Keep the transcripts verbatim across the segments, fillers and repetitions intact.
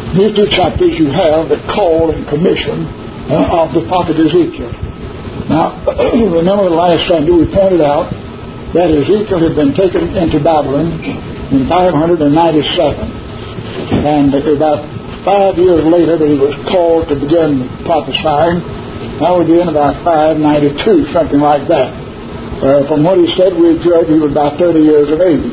these two chapters you have the call and commission uh, of the prophet Ezekiel. Now, remember the last Sunday we pointed out that Ezekiel had been taken into Babylon in five ninety-seven. And about five years later that he was called to begin prophesying. That would be in about five ninety-two, something like that. Uh, from what he said, we judge he was about thirty years of age.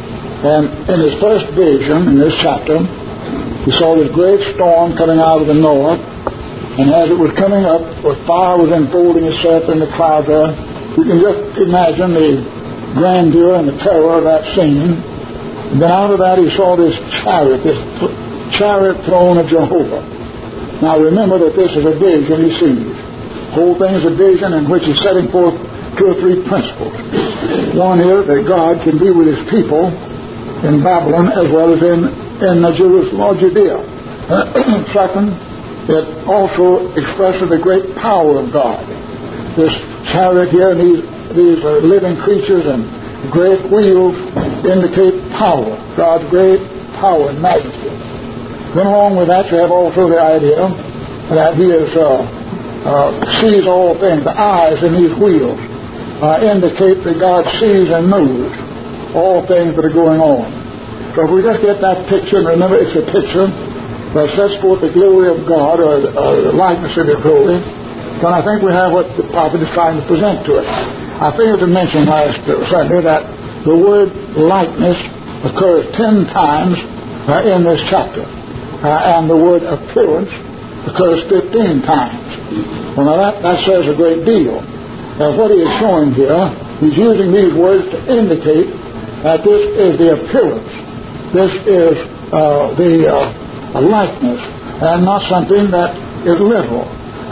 And in his first vision, in this chapter, he saw this great storm coming out of the north, and as it was coming up, the fire was enfolding itself in the clouds there. You can just imagine the grandeur and the terror of that scene. And then out of that he saw this chariot, this chariot throne of Jehovah. Now remember that this is a vision he sees. The whole thing is a vision in which he's setting forth two or three principles. One is that God can be with his people in Babylon as well as in in Jerusalem or Judea. Second, it also expresses the great power of God. This chariot here and these, these uh, living creatures and great wheels indicate power, God's great power and majesty. Then along with that you have also the idea that he is, uh, uh, sees all things. The eyes in these wheels uh, indicate that God sees and knows all things that are going on. So if we just get that picture, and remember it's a picture that sets forth the glory of God, or the, or the likeness of His glory, then I think we have what the prophet is trying to present to us. I failed to mention last Sunday that the word likeness occurs ten times uh, in this chapter, uh, and the word appearance occurs fifteen times. Well, now that, that says a great deal. Now what he is showing here, he's using these words to indicate that this is the appearance. This is uh, the uh, likeness, and not something that is literal.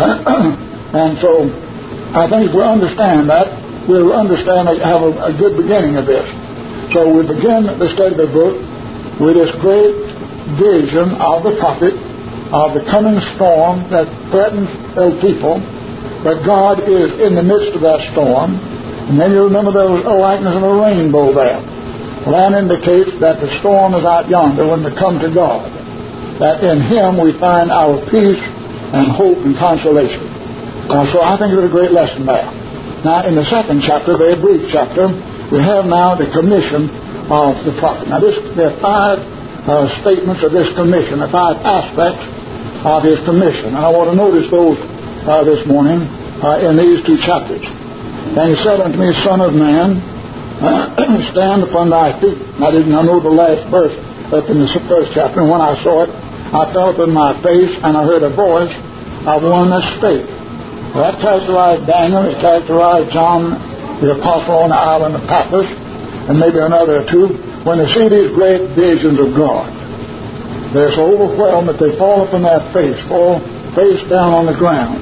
And so, I think if we understand that, we'll understand and have a, a good beginning of this. So we begin the study of the book with this great vision of the prophet of the coming storm that threatens the people, but God is in the midst of that storm. And then you remember there was a likeness of a rainbow there. Well, that indicates that the storm is out yonder when we come to God, that in Him we find our peace and hope and consolation. Uh, so I think it was a great lesson there. Now, in the second chapter, very brief chapter, we have now the commission of the prophet. Now, this, there are five uh, statements of this commission, the five aspects of his commission. And I want to notice those uh, this morning uh, in these two chapters. And he said unto me, Son of man, stand upon thy feet. I didn't know the last verse up in the first chapter, and when I saw it, I fell upon my face, and I heard a voice of one that spake. Well, that characterized Daniel, it characterized John the Apostle on the island of Patmos, and maybe another or two, when they see these great visions of God. They're so overwhelmed that they fall upon their face, fall face down on the ground,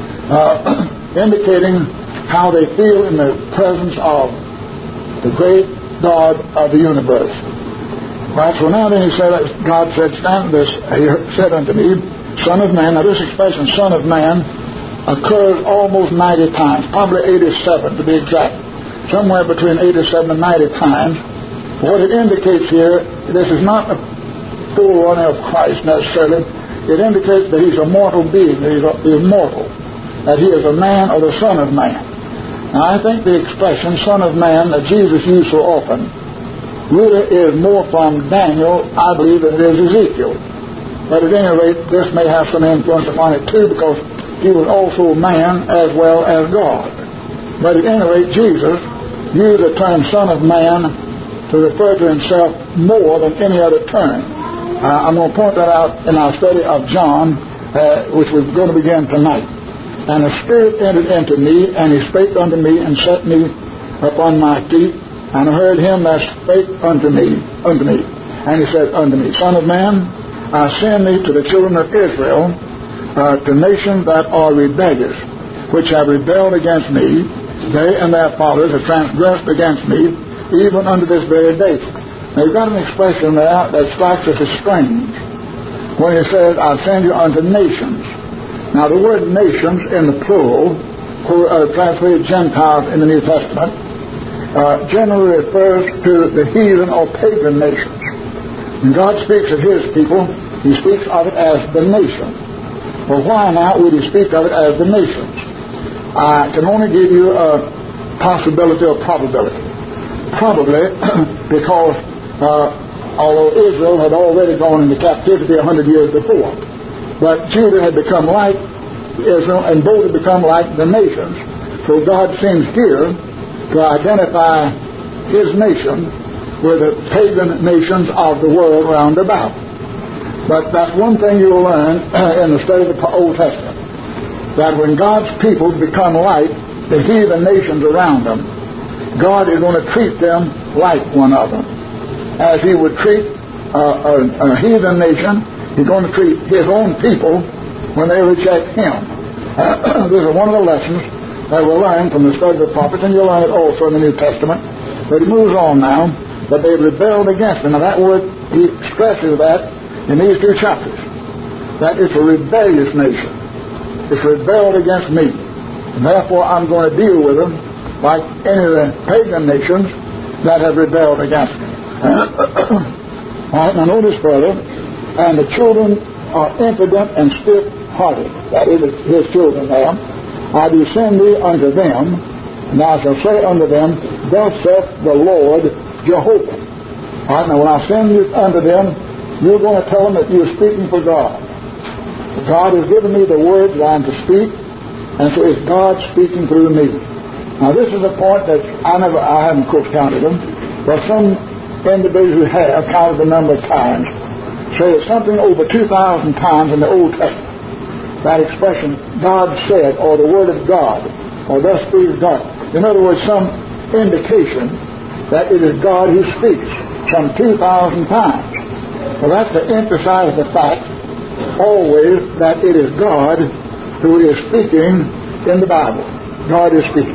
uh, indicating how they feel in the presence of the great God of the universe. Right, so now then he said, God said, stand this, he said unto me, Son of man. Now this expression, Son of man, occurs almost ninety times, probably eighty-seven to be exact, somewhere between eighty-seven and ninety times. What it indicates here, this is not a forerunner of Christ necessarily. It indicates that he's a mortal being, that he's immortal, that he is a man or the Son of man. Now, I think the expression, Son of Man, that Jesus used so often, really is more from Daniel, I believe, than it is Ezekiel. But at any rate, this may have some influence upon it too, because he was also man as well as God. But at any rate, Jesus used the term Son of Man to refer to himself more than any other term. Uh, I'm going to point that out in our study of John, uh, which we're going to begin tonight. And the Spirit entered into me, and he spake unto me, and set me upon my feet, and I heard him that spake unto me, unto me. And he said unto me, Son of man, I send thee to the children of Israel, uh, to nations that are rebellious, which have rebelled against me. They and their fathers have transgressed against me, even unto this very day. Now you've got an expression there that strikes us as strange, when he says, I send you unto nations. Now, the word nations in the plural, who are translated Gentiles in the New Testament, uh, generally refers to the heathen or pagan nations. When God speaks of His people, He speaks of it as the nation. Well, why now would He speak of it as the nations? I can only give you a possibility or probability. Probably because uh, although Israel had already gone into captivity a hundred years before, but Judah had become like Israel and both had become like the nations. So God seems here to identify His nation with the pagan nations of the world round about. But that's one thing you'll learn in the study of the Old Testament, that when God's people become like the heathen nations around them, God is going to treat them like one of them. As He would treat uh, a, a heathen nation, He's going to treat His own people when they reject Him. Uh, this is one of the lessons that we'll learn from the study of the prophets, and you'll learn it also in the New Testament. But He moves on now. But they rebelled against Him. Now that word, He stresses that in these two chapters. That it's a rebellious nation. It's rebelled against me. And therefore I'm going to deal with them like any of the pagan nations that have rebelled against me. All right, now notice further. And the children are impudent and stiff-hearted. That is His children there. I do send thee unto them, and I shall say unto them, thus saith the Lord Jehovah. All right, now when I send you unto them, you're going to tell them that you're speaking for God. God has given me the words that I am to speak, and so it's God speaking through me. Now this is a point that I never, I haven't of course counted them, but some individuals who have counted the number of times say it's something over two thousand times in the Old Testament. That expression, God said, or the Word of God, or thus speaks God. In other words, some indication that it is God who speaks some two thousand times. Well, that's to emphasize the fact always that it is God who is speaking in the Bible. God is speaking.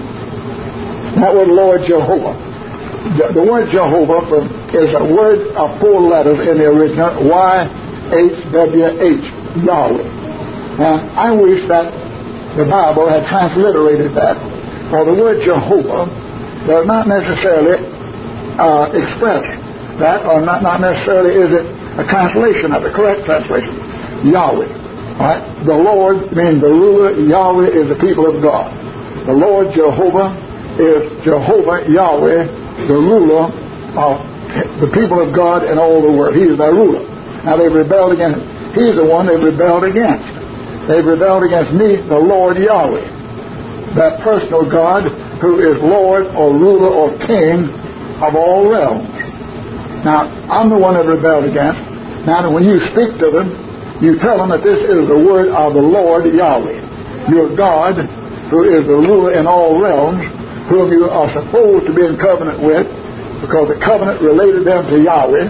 That word Lord Jehovah. The, the word Jehovah from, is a word of four letters in the original, Y H W H, Yahweh. And I wish that the Bible had transliterated that. For the word Jehovah does not necessarily Uh, express that, or not, not necessarily is it a translation of the correct translation. Yahweh. Right? The Lord means the ruler. Yahweh is the people of God. The Lord Jehovah is Jehovah Yahweh, the ruler of the people of God and all the world. He is their ruler. Now they've rebelled against him. He's the one they've rebelled against. They've rebelled against me, the Lord Yahweh, that personal God who is Lord or ruler or King of all realms. Now, I'm the one that rebelled against. Now, when you speak to them, you tell them that this is the word of the Lord Yahweh, your God, who is the ruler in all realms, whom you are supposed to be in covenant with, because the covenant related them to Yahweh.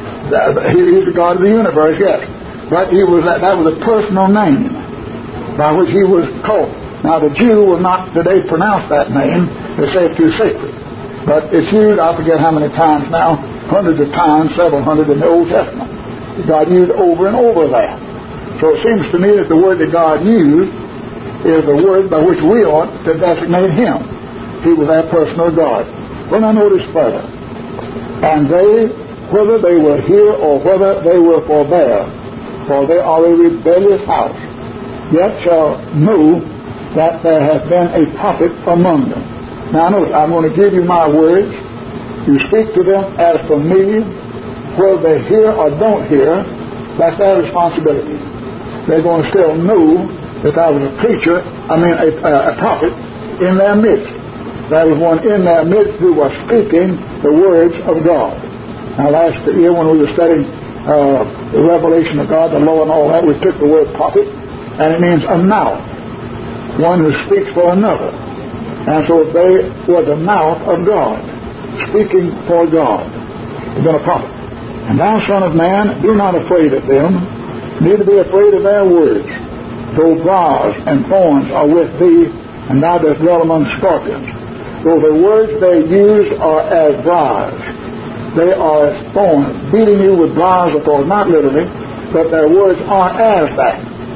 He's the God of the universe, yes. But he was that, that was a personal name by which he was called. Now, the Jew will not today pronounce that name. They say it's too sacred. But it's used, I forget how many times now, hundreds of times, several hundred in the Old Testament. God used over and over that. So it seems to me that the word that God used is the word by which we ought to designate Him. He was our personal God. Well, now notice further. And they, whether they will hear or whether they will forbear, for they are a rebellious house, yet shall know that there hath been a prophet among them. Now notice, I'm going to give you my words. You speak to them as for me. Whether they hear or don't hear, that's their responsibility. They're going to still know that I was a preacher, I mean a, a, a prophet, in their midst. That was one in their midst who was speaking the words of God. Now last year when we were studying uh, the revelation of God, the law and all that, we took the word prophet, and it means a mouth. One who speaks for another. And so they were the mouth of God, speaking for God. They've been a prophet. And thou, son of man, be not afraid of them, neither be afraid of their words. Though briars and thorns are with thee, and thou dost dwell among scorpions. Though the words they use are as briars, they are as thorns, beating you with briars or thorns, not literally, but their words are as that.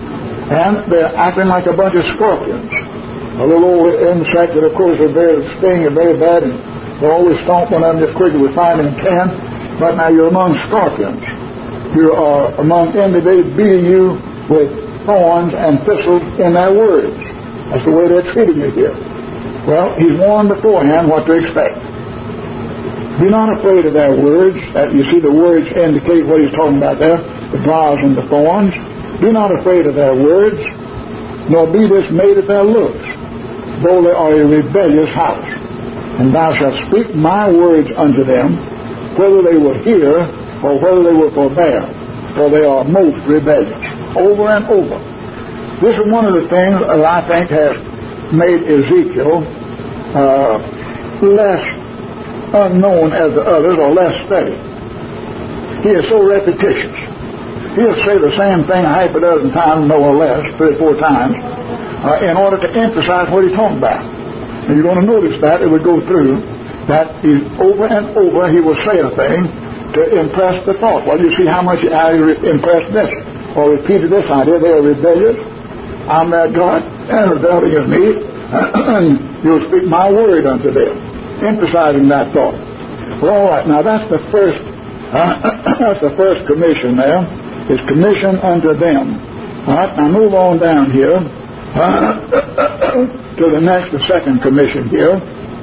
And they're acting like a bunch of scorpions. A little old insect that, of course, are very sting and very bad, and they always stomp one of them just quick as we find them can. But now you're among scorpions. who are among envy, they beating you with thorns and thistles in their words. That's the way they're treating you here. Well, he's warned beforehand what to expect. Be not afraid of their words. Uh, you see the words indicate what he's talking about there, the briars and the thorns. Be not afraid of their words, nor be dismayed at their looks, though they are a rebellious house. And thou shalt speak my words unto them, whether they will hear or whether they will forbear, for they are most rebellious. Over and over. This is one of the things that I think has made Ezekiel uh, less unknown as the others, or less steady. He is so repetitious. He'll say the same thing a half a dozen times, no or less, three or four times, uh, in order to emphasize what he's talking about. And you're going to notice that it would go through that he, over and over he will say a thing to impress the thought. Well, you see how much how he re- impressed this, or repeated this idea. They are rebellious. I'm their God, and rebelling is me, and you'll speak my word unto them, emphasizing that thought. Well, all right, now that's the first uh, that's the first commission there, is commission unto them. All right, now move on down here uh, to the next, the second commission here.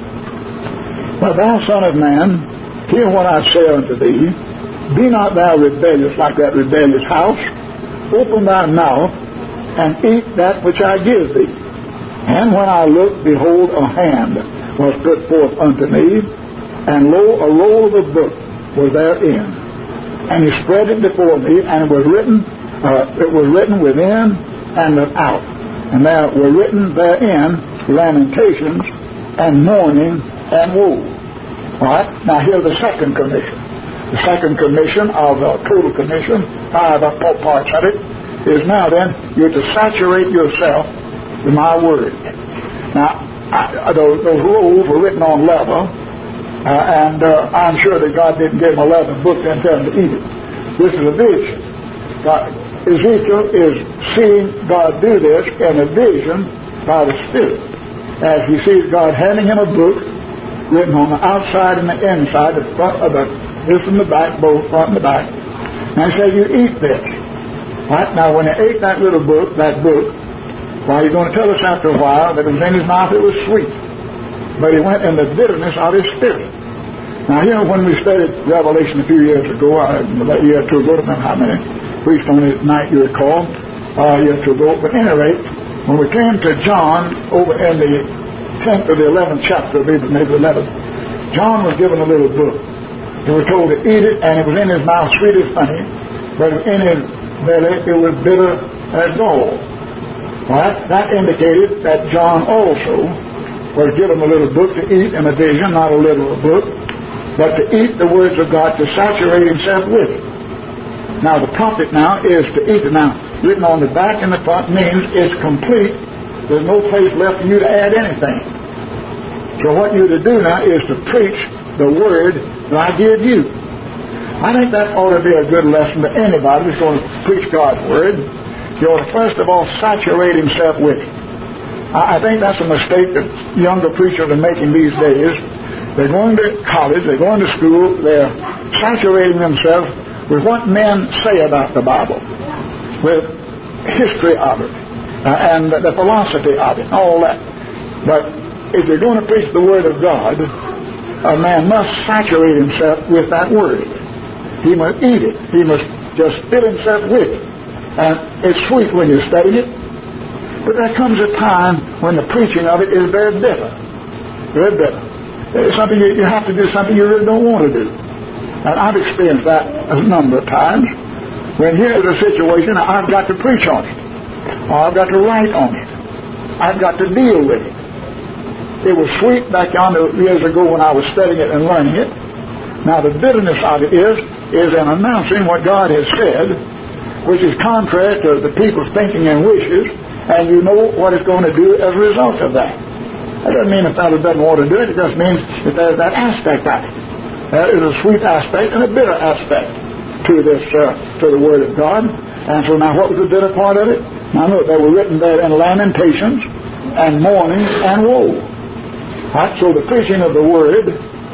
Well, thou son of man, hear what I say unto thee. Be not thou rebellious like that rebellious house. Open thy mouth and eat that which I give thee. And when I looked, behold, a hand was put forth unto me, and lo, a roll of a book was therein. And he spread it before me, and it was written, uh, it was written within and without. And there were written therein lamentations and mourning and woe. All right. Now here's the second commission. The second commission of the total commission, five parts of it, is now then, you're to saturate yourself with my word. Now, I, those, those rolls were written on leather, uh, and uh, I'm sure that God didn't give him a leather book and tell him to eat it. This is a vision. God, Ezekiel is seeing God do this in a vision by the Spirit, as he sees God handing him a book written on the outside and the inside, the front of the, this and the back, both front and the back. And he says, you eat this. Right? Now, when he ate that little book, that book, well, he's going to tell us after a while that it was in his mouth, it was sweet. But he went in the bitterness of his spirit. Now, you know, when we studied Revelation a few years ago, uh, a year or two ago, I don't remember how many preached on it at night, you recall, uh, a year or two ago. But at any rate, when we came to John, over in the tenth or the eleventh chapter, maybe the eleventh, John was given a little book. They were told to eat it, and it was in his mouth sweet as honey, but in his belly it was bitter as gall. Right? That indicated that John also was given a little book to eat in a vision, not a literal book, but to eat the words of God, to saturate himself with it. Now the prophet now is to eat it. Now, written on the back and the front means it's complete. There's no place left for you to add anything. So what you're to do now is to preach the word that I give you. I think that ought to be a good lesson to anybody who's going to preach God's word. He ought to first of all saturate himself with it. I think that's a mistake that younger preachers are making these days. They're going to college, they're going to school, they're saturating themselves with what men say about the Bible, with history of it, uh, and the philosophy of it, all that. But if you're going to preach the Word of God, a man must saturate himself with that Word. He must eat it. He must just fill himself with it. And it's sweet when you study it, but there comes a time when the preaching of it is very bitter. Very bitter. It's something you, you have to do something you really don't want to do. And I've experienced that a number of times. When here's a situation, I've got to preach on it, or I've got to write on it. I've got to deal with it. It was sweet back yonder years ago when I was studying it and learning it. Now the bitterness of it is, is in announcing what God has said, which is contrary to the people's thinking and wishes, and you know what it's going to do as a result of that. That doesn't mean the fellow doesn't want to do it. It just means that there's that aspect of it. There is a sweet aspect and a bitter aspect to this, uh, to the Word of God. And so now what was the bitter part of it? Now look, they were written there in lamentations and mourning and woe. Right? So the preaching of the Word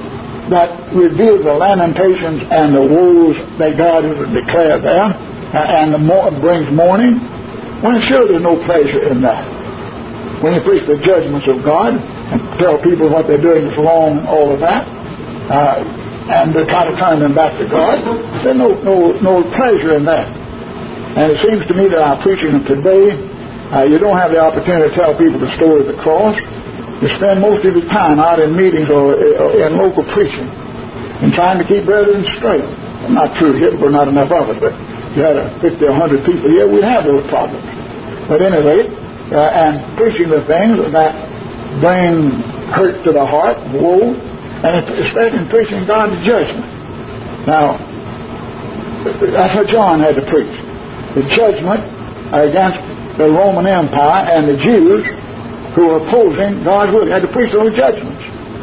that reveals the lamentations and the woes that God has declared there, uh, and the mo- brings mourning, well, sure, there's no pleasure in that. When you preach the judgments of God and tell people what they're doing is wrong and all of that, uh, and they try to turn them back to God, there's no, no, no pleasure in that. And it seems to me that our preaching today, uh, you don't have the opportunity to tell people the story of the cross. You spend most of your time out in meetings or, or in local preaching and trying to keep brethren straight. Well, not true here, we're not enough of it, but if you had a fifty or one hundred people here, we'd have those problems. But anyway, uh, and preaching the things that bring hurt to the heart, woe, and especially in preaching God's judgment. Now, that's what John had to preach. The judgment against the Roman Empire and the Jews who were opposing God's will. He had to preach those judgments.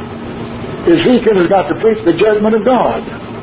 Ezekiel has got to preach the judgment of God.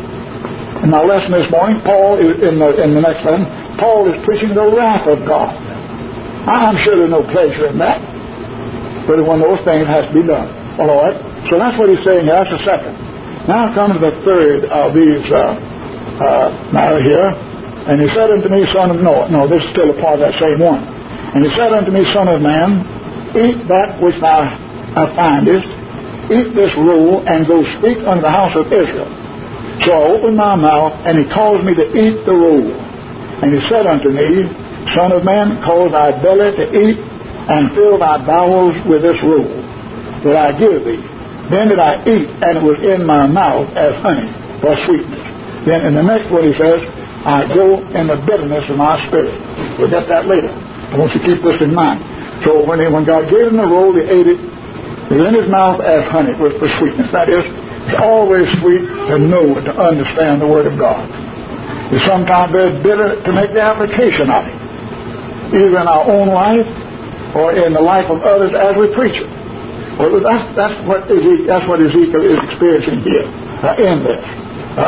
In my lesson this morning, Paul is in the, in the next lesson, Paul is preaching the wrath of God. I'm sure there's no pleasure in that, but one of those things has to be done. All right. So that's what he's saying here. That's the second. Now comes the third of these uh, uh, matter here. And he said unto me, son of no, no, this is still a part of that same one. And he said unto me, son of man, eat that which thou findest, eat this roll, and go speak unto the house of Israel. So I opened my mouth, and he caused me to eat the roll. And he said unto me, son of man, cause thy belly to eat, and fill thy bowels with this roll that I give thee. Then did I eat, and it was in my mouth as honey for sweetness. Then in the next one he says, I go in the bitterness of my spirit. We'll get that later. I want you to keep this in mind. So when, he, when God gave him the roll, he ate it. It was in his mouth as honey with for sweetness. That is, it's always sweet to know and to understand the Word of God. It's sometimes very bitter to make the application of it, either in our own life or in the life of others as we preach it. Well, that's, that's, what, Ezekiel, that's what Ezekiel is experiencing here uh, in this. Uh,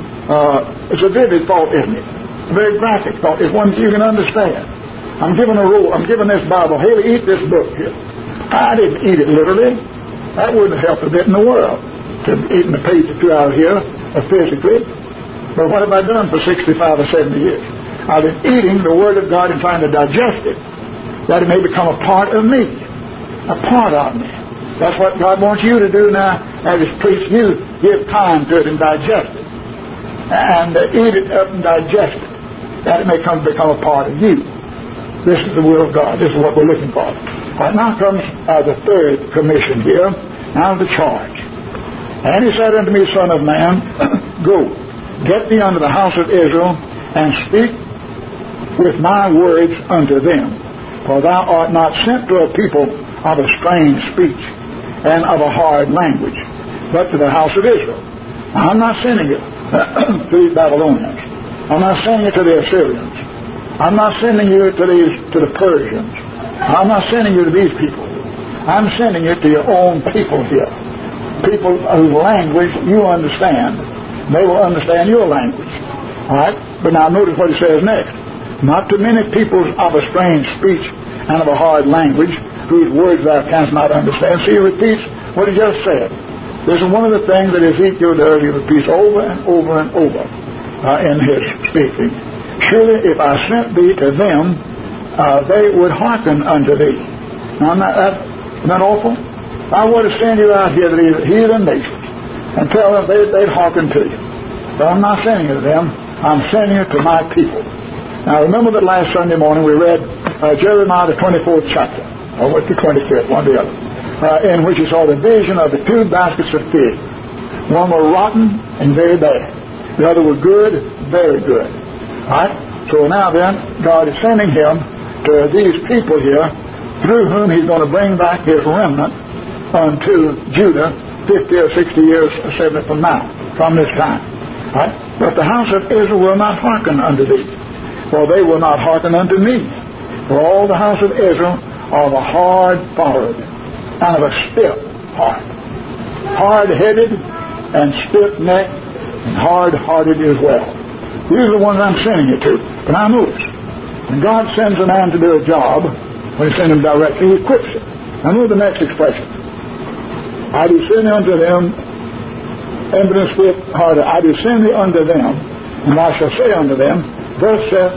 uh, it's a vivid thought, isn't it? A very graphic thought. It's one you can understand. I'm giving a rule. I'm giving this Bible. Hey, eat this book here. I didn't eat it literally. That wouldn't help a bit in the world to eating a page or two out here uh, physically. But what have I done for sixty-five or seventy years? I've been eating the Word of God and trying to digest it, that it may become a part of me, a part of me. That's what God wants you to do now as His priest. You give time to it and digest it, and uh, eat it up and digest it, that it may come become a part of you. This is the will of God. This is what we're looking for. All right, now comes uh, the third commission here. Now the charge. And he said unto me, son of man, go, get thee unto the house of Israel, and speak with my words unto them. For thou art not sent to a people of a strange speech and of a hard language, but to the house of Israel. Now, I'm not sending you to these Babylonians. I'm not sending you to the Assyrians. I'm not sending you to these to the Persians. I'm not sending you to these people. I'm sending you to your own people here. People whose language you understand. They will understand your language. All right? But now notice what he says next. Not to many peoples of a strange speech and of a hard language, whose words thou canst not understand. See, he repeats what he just said. This is one of the things that Ezekiel does. He repeats over and over and over uh, in his speaking. Surely if I sent thee to them, uh, they would hearken unto thee. Now, isn't that, that, isn't that awful? If I were to send you out here to these heathen nations and tell them they, they'd hearken to you. But I'm not sending you to them. I'm sending you to my people. Now, remember that last Sunday morning we read uh, Jeremiah the twenty-fourth chapter, or the twenty-fifth, one or the other, uh, in which you saw the vision of the two baskets of figs. One were rotten and very bad. The other were good, very good. Right? So now then, God is sending him to these people here, through whom he's going to bring back his remnant unto Judah fifty or sixty years or seventy from now, from this time. Right? But the house of Israel will not hearken unto thee, for they will not hearken unto me. For all the house of Israel are of a hard forehead and of a stiff heart, hard-headed and stiff-necked and hard-hearted as well. These are the ones I'm sending you to. But now notice, when God sends a man to do a job, when he sends him directly, he equips him. Now note the next expression. I do send unto them evidence with harder. I do send thee unto them, and I shall say unto them, thus saith,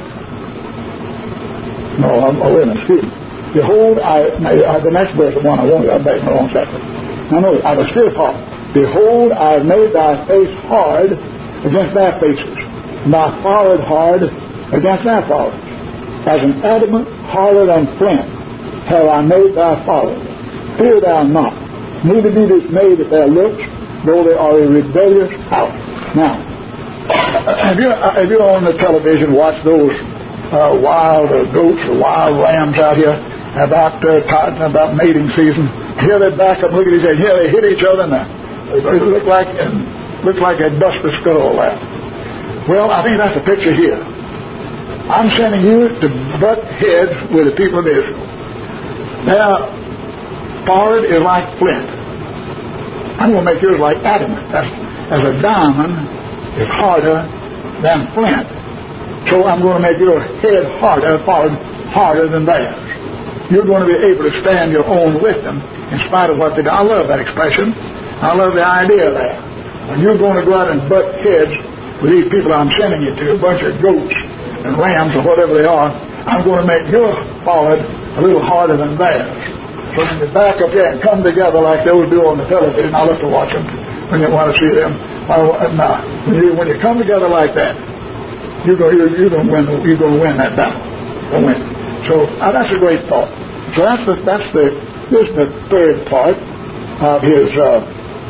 no, I'm, oh, wait a minute, excuse me. Behold, I, I, the next verse, the one I wanted, I'm back in the wrong chapter. Now, notice, I was still part. Behold, I have made thy face hard against thy faces, and thy forehead hard against thy forehead. As an adamant harder than flint have I made thy forehead. Fear thou not, neither be dismayed at their looks, though they are a rebellious house. Now, have you, have you on the television watched those uh, wild uh, goats or wild lambs out here about uh, talking about mating season? Here they back up, look at each other. Here they hit each other, and it look like and look like they bust the skull out. Well, I think that's a picture here. I'm sending you to butt heads with the people of Israel. Their forehead is like flint. I'm going to make yours like adamant. That's, as a diamond is harder than flint. So I'm going to make your head harder, forehead harder than theirs. You're going to be able to stand your own with them in spite of what they do. I love that expression. I love the idea of that. When you're going to go out and butt heads with these people I'm sending you to, a bunch of goats and rams or whatever they are, I'm going to make your forehead a little harder than theirs. So when you back up there and come together like those do on the television, I love to watch them when you want to see them. Now, when you, when you come together like that, you're going you're, you're going to win. You're going to win that battle. You'll win. So uh, that's a great thought. So that's the that's the this is the third part of his uh,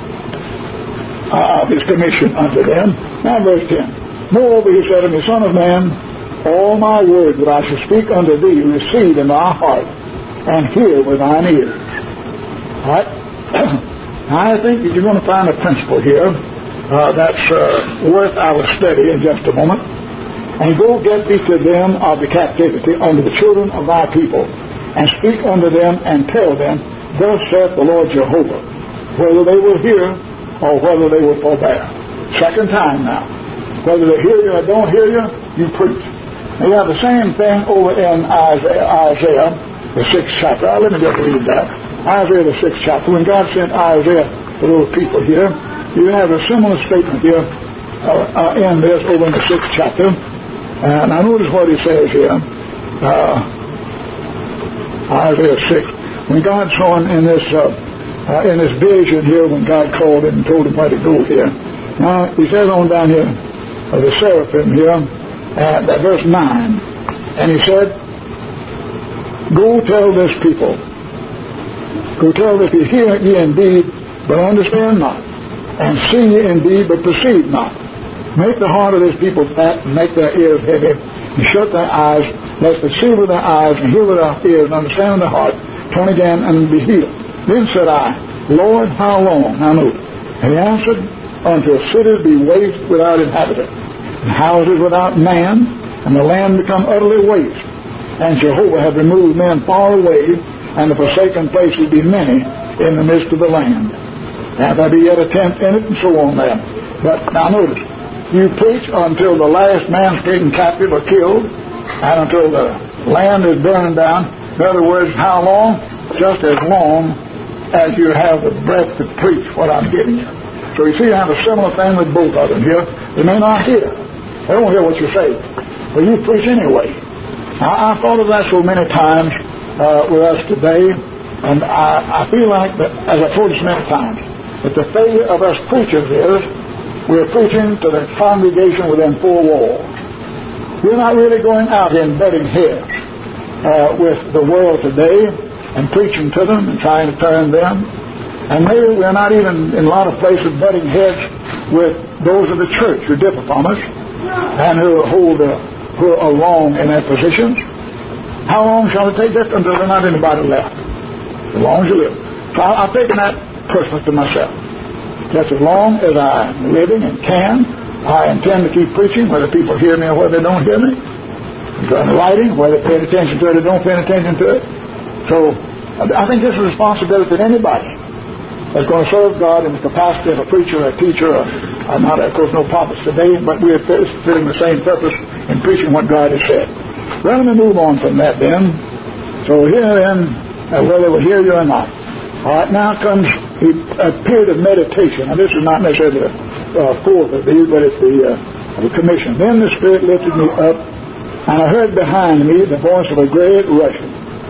uh, of his commission unto them. Now verse ten. Moreover, he said unto me, Son of man, all my words that I shall speak unto thee receive in thy heart, and hear with thine ears. All right. I think that you're going to find a principle here uh, that's uh, worth our study in just a moment. And go get thee to them of the captivity unto the children of thy people, and speak unto them and tell them, thus saith the Lord Jehovah, whether they will hear or whether they will forbear. Second time now. Whether they hear you or don't hear you, you preach. Now you have the same thing over in Isaiah, Isaiah the sixth chapter. Uh, let me just read that. Isaiah the sixth chapter. When God sent Isaiah to those people here, you have a similar statement here uh, uh, in this over in the sixth chapter. And I notice what he says here. Uh, Isaiah six. When God saw him in this uh, uh, in this vision here, when God called him and told him where to go here. Now he says on down here, uh, the seraphim here, uh, that verse nine, and he said, "Go tell this people, go tell that ye hear ye indeed, but understand not, and see ye indeed, but perceive not. Make the heart of this people fat, and make their ears heavy, and shut their eyes, lest they see with their eyes, and hear with their ears, and understand with their heart, turn again, and be healed. Then said I, Lord, how long? Now note. And he answered, until cities be waste without inhabitant, and houses without man, and the land become utterly waste. And Jehovah have removed men far away, and the forsaken places be many in the midst of the land. And there be yet a tenth in it, and so on there. But now notice, you preach until the last man's taken captive or killed, and until the land is burning down. In other words, how long? Just as long as you have the breath to preach what I'm giving you. So you see, I have a similar thing with both of them here. They may not hear. They don't hear what you say. But you preach anyway. Now, I've thought of that so many times uh, with us today, and I, I feel like, that, as I've told you so many times, that the failure of us preachers is we're preaching to the congregation within four walls. We're not really going out and butting heads uh, with the world today and preaching to them and trying to turn them. And maybe we're not even in a lot of places butting heads with those of the church who differ from us and who hold uh, who are wrong in their positions. How long shall it take this until there's not anybody left? As long as you live. So I, I've taken that personally to myself. Just as long as I'm living and can, I intend to keep preaching, whether people hear me or whether they don't hear me. I'm writing, whether they pay attention to it or don't pay attention to it. So I think this is a responsibility of anybody that's going to serve God in the capacity of a preacher, a teacher, or, or not, of course, no prophets today, but we're filling the same purpose in preaching what God has said. Well, let me move on from that then. So here then, uh, whether they will hear you or not. All right, now comes he, a period of meditation. Now, this is not necessarily the uh, fourth of these, but it's the, uh, the commission. Then the Spirit lifted me up, and I heard behind me the voice of a great rushing,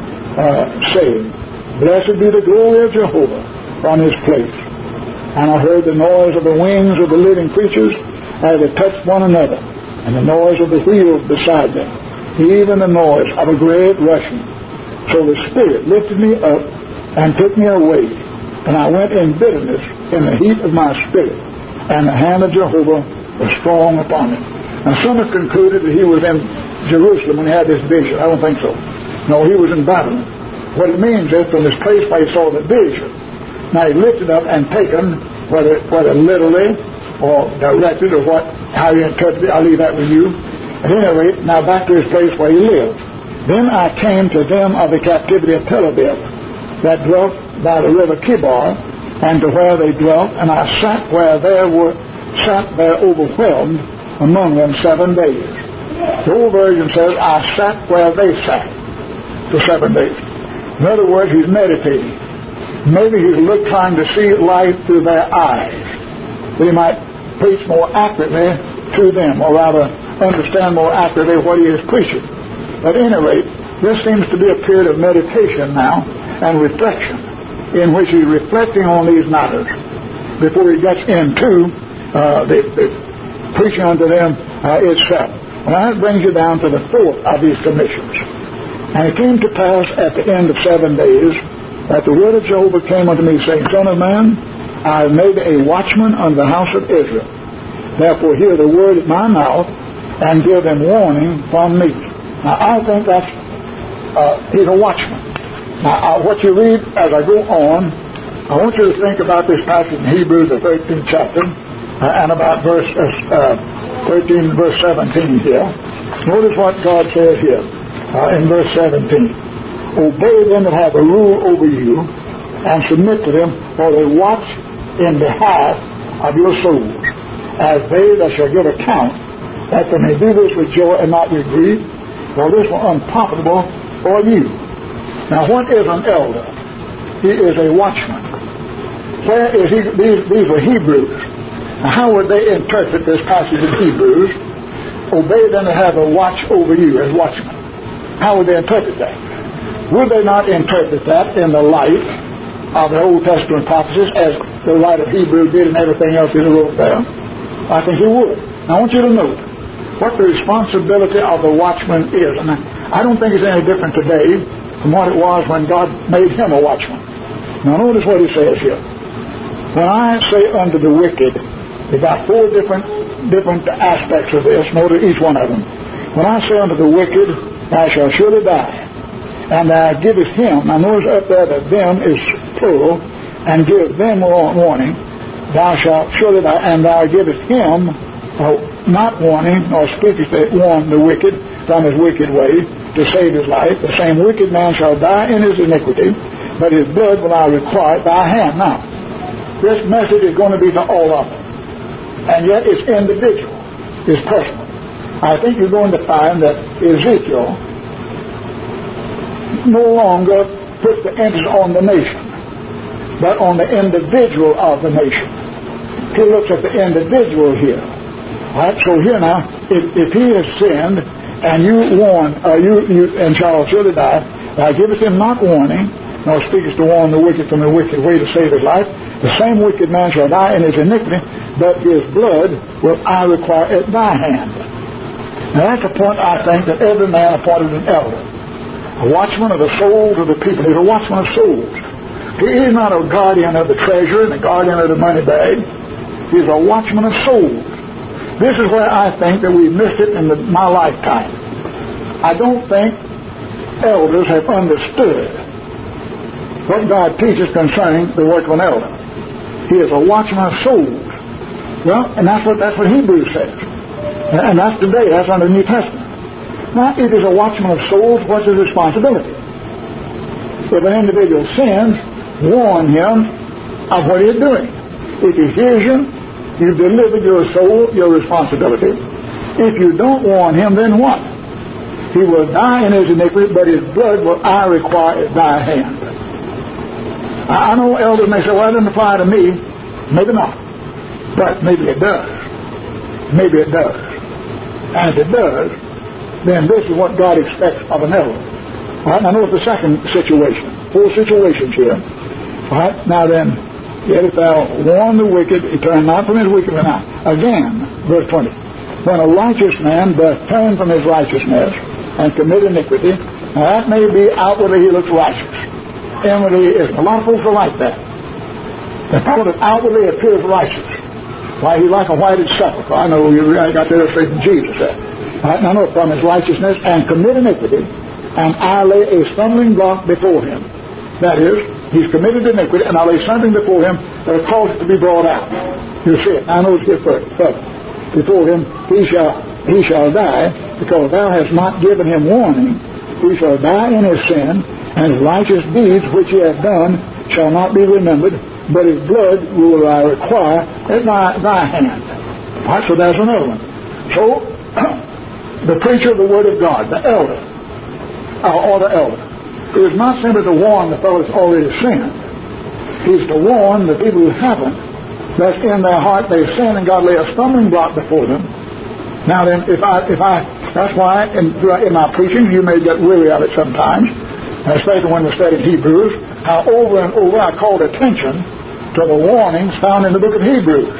uh, saying, Blessed be the glory of Jehovah on his place. And I heard the noise of the wings of the living creatures as they touched one another, and the noise of the wheels beside them, even the noise of a great rushing. So the Spirit lifted me up and took me away, and I went in bitterness in the heat of my spirit, and the hand of Jehovah was strong upon me. Now some have concluded that he was in Jerusalem when he had this vision. I don't think so. No, he was in Babylon. What it means is from this place where he saw the vision. Now he lifted up and taken, whether whether literally or directed or what, how you interpret it, I'll leave that with you. At any rate, now back to his place where he lived. Then I came to them of the captivity of Tel Aviv, that dwelt by the river Kibar, and to where they dwelt, and I sat where there were sat there overwhelmed among them seven days. The old version says, I sat where they sat for seven days. In other words, he's meditating. Maybe he's look, trying to see life through their eyes, that he might preach more accurately to them, or rather understand more accurately what he is preaching. At any rate, this seems to be a period of meditation now and reflection, in which he's reflecting on these matters before he gets into uh, the, the preaching unto them uh, itself. And that brings you down to the fourth of these commissions. And it came to pass at the end of seven days that the word of Jehovah came unto me, saying, Son of man, I have made a watchman unto the house of Israel. Therefore hear the word at my mouth, and give them warning from me. Now I think that's uh, he's a watchman. Now uh, what you read as I go on, I want you to think about this passage in Hebrews, the thirteenth chapter, uh, and about verse uh, thirteen, verse seventeen here. Notice what God says here uh, in verse seventeen. Obey them that have a rule over you, and submit to them, for they watch in behalf of your souls, as they that shall give account, that they may do this with joy and not with grief, for this were unprofitable for you. Now what is an elder? He is a watchman. Where is he? These, these were Hebrews. Now how would they interpret this passage in Hebrews? Obey them that have a watch over you as watchmen. How would they interpret that? Would they not interpret that in the light of the Old Testament prophecies as the writer of Hebrews did and everything else he wrote there? I think he would. Now I want you to note what the responsibility of the watchman is. And I don't think it's any different today from what it was when God made him a watchman. Now notice what he says here. When I say unto the wicked, there's got four different different aspects of this. Notice each one of them. When I say unto the wicked, thou shalt surely die, and thou givest him, now notice up there that them is plural, and give them warning, thou shalt surely die, and thou givest him uh, not warning, nor speakest to warn the wicked from his wicked way to save his life. The same wicked man shall die in his iniquity, but his blood will I require at thy hand. Now, this message is going to be to all of them, and yet it's individual, it's personal. I think you're going to find that Ezekiel no longer puts the emphasis on the nation, but on the individual of the nation. He looks at the individual here. All right, so here now, if, if he has sinned, and you warn, uh, you, you and shall surely die, thou givest him not warning, nor speakest to warn the wicked from the wicked way to save his life, the same wicked man shall die in his iniquity, but his blood will I require at thy hand. Now that's the point, I think, that every man appointed an elder, a watchman of the souls of the people. He's a watchman of souls. He is not a guardian of the treasure and a guardian of the money bag. He's a watchman of souls. This is where I think that we've missed it in the, my lifetime. I don't think elders have understood what God teaches concerning the work of an elder. He is a watchman of souls. Well, and that's what that's what Hebrews says. And that's today, that's under the New Testament. Now, if he's a watchman of souls, what's his responsibility? If an individual sins, warn him of what he's doing. If he hears you, you've delivered your soul, your responsibility. If you don't warn him, then what? He will die in his iniquity, but his blood will I require at thy hand. I, I know elders may say, well, it doesn't apply to me. Maybe not. But maybe it does. Maybe it does. And if it does, then this is what God expects of an elder. All right, now notice the second situation. Four situations here. All right, now then, yet if thou warn the wicked, he turn not from his wicked way. Now, again, verse twenty. When a righteous man doth turn from his righteousness and commit iniquity, now that may be outwardly he looks righteous. Inwardly he isn't. A lot of folks are like that. The fellow that outwardly appears righteous. Why, he's like a whited sepulchre. I know you I got the illustration Jesus said. All right, now note, from his righteousness and commit iniquity, and I lay a stumbling block before him. That is, he's committed iniquity, and I lay something before him that will cause it to be brought out. You see it. Now notice here further. Before him, he shall he shall die, because thou hast not given him warning. He shall die in his sin, and his righteous deeds which he hath done shall not be remembered, but his blood will I require at thy, thy hand. All right, so there's another one. So, the preacher of the Word of God, the elder, or the elder, is not simply to warn the fellow that's already sinned. He's to warn the people who haven't, that in their heart they sin and God lay a stumbling block before them. Now then, if I, if I, that's why in, in my preaching you may get weary of it sometimes, especially when we studied Hebrews, how over and over I called attention to the warnings found in the book of Hebrews.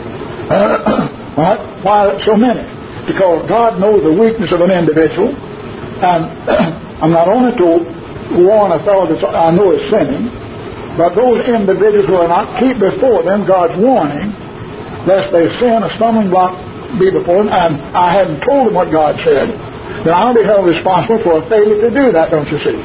Uh, right? Why so many? Because God knows the weakness of an individual, and I'm not only to warn a fellow that I know is sinning, but those individuals who are not, keep before them God's warning, lest they sin, a stumbling block be before them, and I hadn't told them what God said, then I'll be held responsible for a failure to do that, don't you see?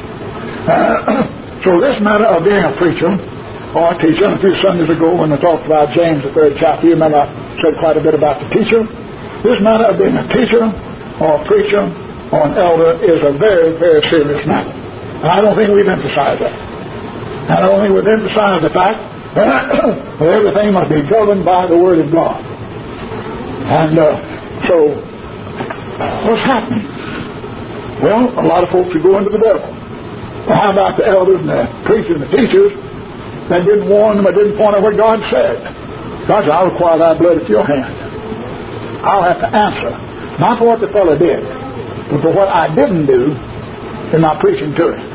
Uh, so this matter of being a preacher or a teacher, and a few Sundays ago when we talked about James, the third chapter, you remember I said quite a bit about the teacher. This matter of being a teacher or a preacher or an elder is a very, very serious matter. And I don't think we've emphasized that. I don't think we've emphasized the fact that everything must be governed by the Word of God. And uh, so, what's happening? Well, a lot of folks are going to the devil. Well, how about the elders and the preachers and the teachers that didn't warn them or didn't point out what God said? God said, I'll require thy blood at your hand. I'll have to answer, not for what the fellow did, but for what I didn't do in my preaching to him.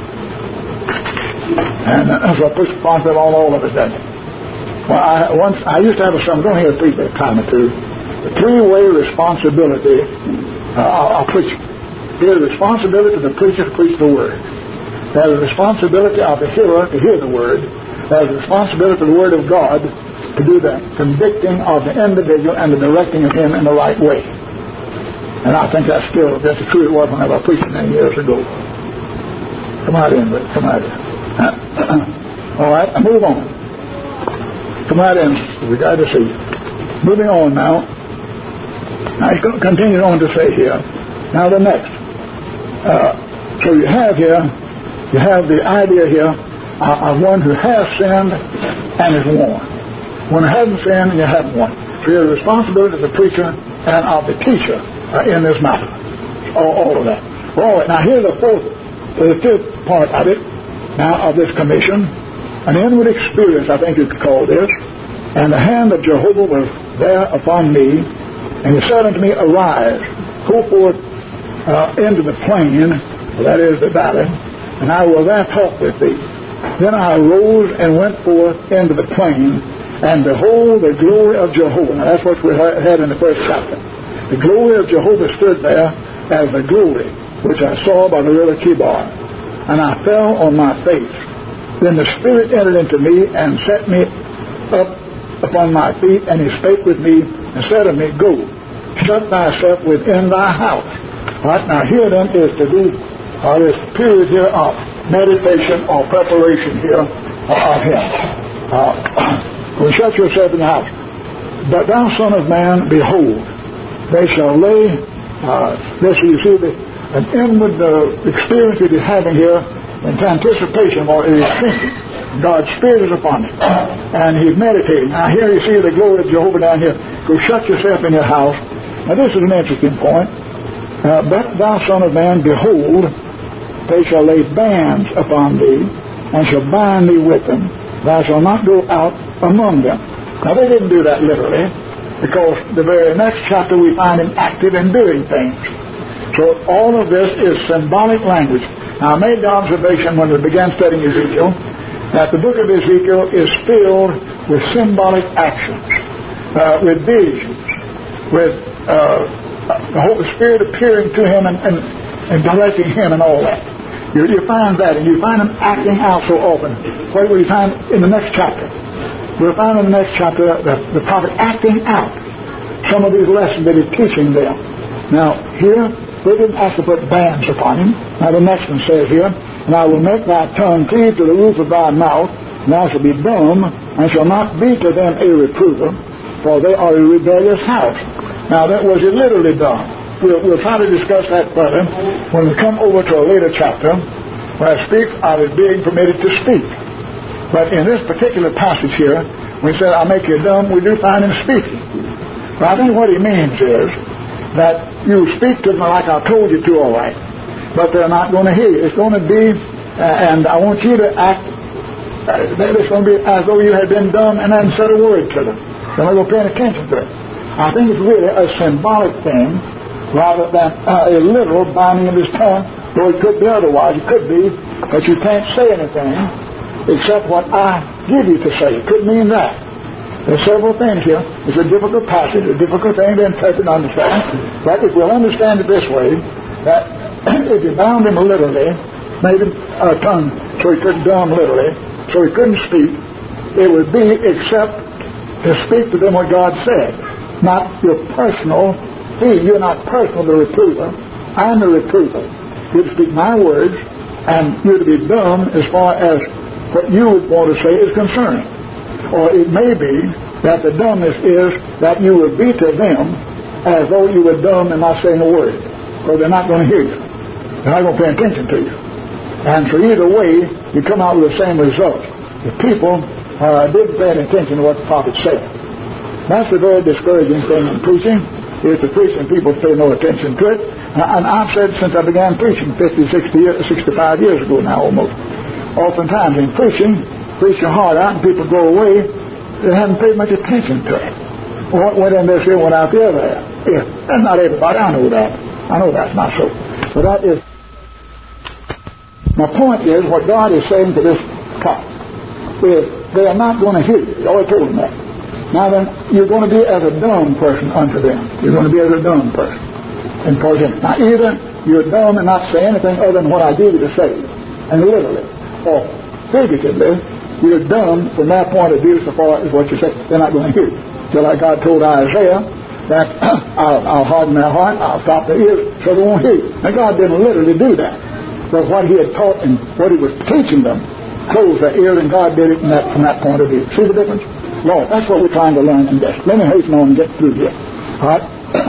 And uh, so I push responsibility on all of us, doesn't it? Well, I, once, I used to have a sermon, don't hear a preach a time or two, the three-way responsibility uh, of preaching. There's a responsibility of the preacher to preach the Word. There's a responsibility of the hearer to hear the Word. There's a responsibility of the Word of God to do the convicting of the individual and the directing of him in the right way. And I think that's still just as true as it was when I was preaching many years ago. Come out in, but come out in. All right, I move on. Come out in. We got to see. Moving on now. Now he's going to continue on to say here. Now the next. Uh, so you have here, you have the idea here uh, of one who has sinned and is warned. One who hasn't sinned and you haven't warned. So you have the responsibility of the preacher and of the teacher uh, in this matter. All, all of that. All right. Now here's the fourth, the fifth part of it. Now of this commission, an inward experience, I think you could call this. And the hand of Jehovah was there upon me, and he said unto me, Arise, go forth uh, into the plain, that is the valley, and I will there talk with thee. Then I arose and went forth into the plain, and behold, the glory of Jehovah. Now that's what we had in the first chapter. The glory of Jehovah stood there as the glory which I saw by the river Kibar. And I fell on my face. Then the Spirit entered into me and set me up upon my feet, and he spake with me and said unto me, Go, shut thyself within thy house. All right, now here then is to be uh, this period here of meditation or preparation here uh, of him. Uh, Go shut yourself in the house. But thou, son of man, behold, they shall lay, uh, this you see, the, an inward uh, experience that he's having here in anticipation or in his thinking. God's Spirit is upon him, and he's meditating. Now here you see the glory of Jehovah down here. Go shut yourself in your house. Now this is an interesting point. Uh, but thou, son of man, behold, they shall lay bands upon thee, and shall bind thee with them. Thou shalt not go out among them. Now, they didn't do that literally, because the very next chapter we find him active in doing things. So all of this is symbolic language. Now, I made the observation when we began studying Ezekiel that the book of Ezekiel is filled with symbolic actions, uh, with visions, with uh, the Holy Spirit appearing to him and, and, and directing him and all that. You, you find that, and you find him acting out so often. What will you find in the next chapter? We'll find in the next chapter the, the prophet acting out some of these lessons that he's teaching them. Now, here, they didn't have to put bands upon him. Now, the next one says here, and I will make thy tongue cleave to the roof of thy mouth, and thou shalt be dumb, and shall not be to them a reprover, for they are a rebellious house. Now, that was it literally dumb. We'll, we'll try to discuss that further when we come over to a later chapter where it speaks of it being permitted to speak. But in this particular passage here, when he said, I'll make you dumb, we do find him speaking. But I think what he means is that you speak to them like I told you to, all right, but they're not going to hear you. It's going to be, uh, and I want you to act, uh, it's going to be as though you had been dumb and hadn't said a word to them. They're not going to pay attention to it. I think it's really a symbolic thing rather than uh, a literal binding of his tongue, though it could be otherwise. It could be that you can't say anything except what I give you to say. It could mean that. There are several things here. It's a difficult passage, a difficult thing to interpret and understand. But if we'll understand it this way, that if you bound him literally, made him a tongue so he couldn't dumb literally, so he couldn't speak, it would be except to speak to them what God said. Not your personal theme. You're not personal the reprover. I'm the reprover. You're to speak my words, and you're to be dumb as far as what you would want to say is concerned. Or it may be that the dumbness is that you would be to them as though you were dumb and not saying a word. Or they're not going to hear you. They're not going to pay attention to you. And so either way, you come out with the same result. The people uh, didn't pay attention to what the prophet said. That's a very discouraging thing in preaching, is to preach and people pay no attention to it. And I've said since I began preaching fifty, sixty, sixty-five years ago now almost, oftentimes in preaching, preach your heart out and people go away, they haven't paid much attention to it. What went in this here, went out the other. Yeah, and not everybody, I know that. I know that's not so. But that is, my point is, what God is saying to this couple is, they are not going to hear you. You already told them that. Now then, you're going to be as a dumb person unto them. You're going to be as a dumb person. And for them. Now either you're dumb and not say anything other than what I give you to say, and literally, or figuratively, you're dumb from their point of view so far as what you say. They're not going to hear you. Just like God told Isaiah that I'll, I'll harden their heart, I'll stop their ears, so they won't hear you. Now God didn't literally do that. But what he had taught and what he was teaching them closed their ears, and God did it in that, from that point of view. See the difference? Lord, that's what we're trying to learn in this. Let me hasten on and get through here. All right?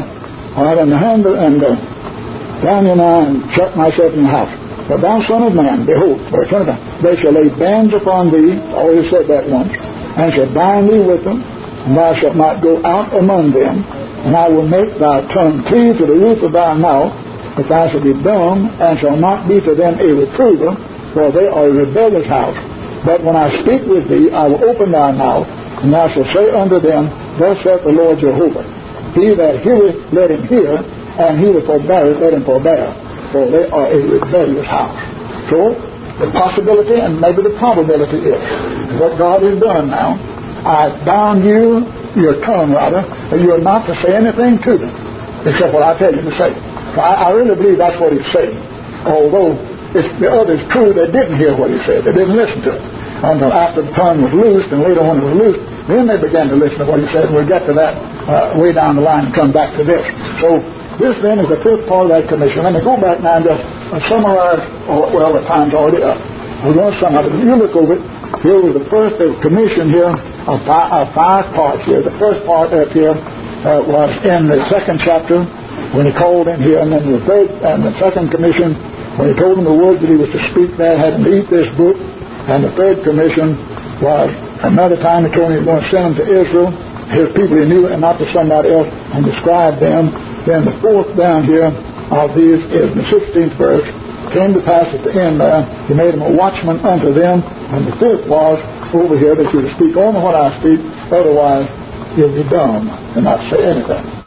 All right, and the hand and uh, down your now and shut myself in the house. But thou son of man, behold, or son of man, they shall lay bands upon thee, I already said that once, and shall bind thee with them, and thou shalt not go out among them, and I will make thy tongue cleave to the roof of thy mouth, but thou shalt be dumb, and shall not be to them a reprover, for they are a rebellious house. But when I speak with thee, I will open thy mouth, and thou shalt say unto them, Thus saith the Lord Jehovah, He that heareth, let him hear, and he that forbeareth, let him forbear, for they are a rebellious house. So, the possibility and maybe the probability is what God has done now. I bound you, your tongue rather, and you are not to say anything to them, except what I tell you to say. So I, I really believe that's what he's saying. Although, it's the others true, they didn't hear what he said. They didn't listen to it until after the tongue was loosed, and later when it was loosed, then they began to listen to what he said. We'll get to that uh, way down the line and come back to this. So this then is the fifth part of that commission. Let me go back now and just uh, summarize, oh, well, the time's already up. We're going to sum up. You look over it. Here was the first the commission here of five, of five parts here. The first part up here uh, was in the second chapter when he called in here, and then the third and the second commission when he told them the words that he was to speak there, had them eat this book. And the third commission was another time he told him he was going to send them to Israel, his people he knew, and not to somebody else, and describe them. Then the fourth down here of these is the sixteenth verse, came to pass at the end there, he made him a watchman unto them. And the fifth was, over here, that you're to speak only what I speak, otherwise you'll be dumb and not say anything.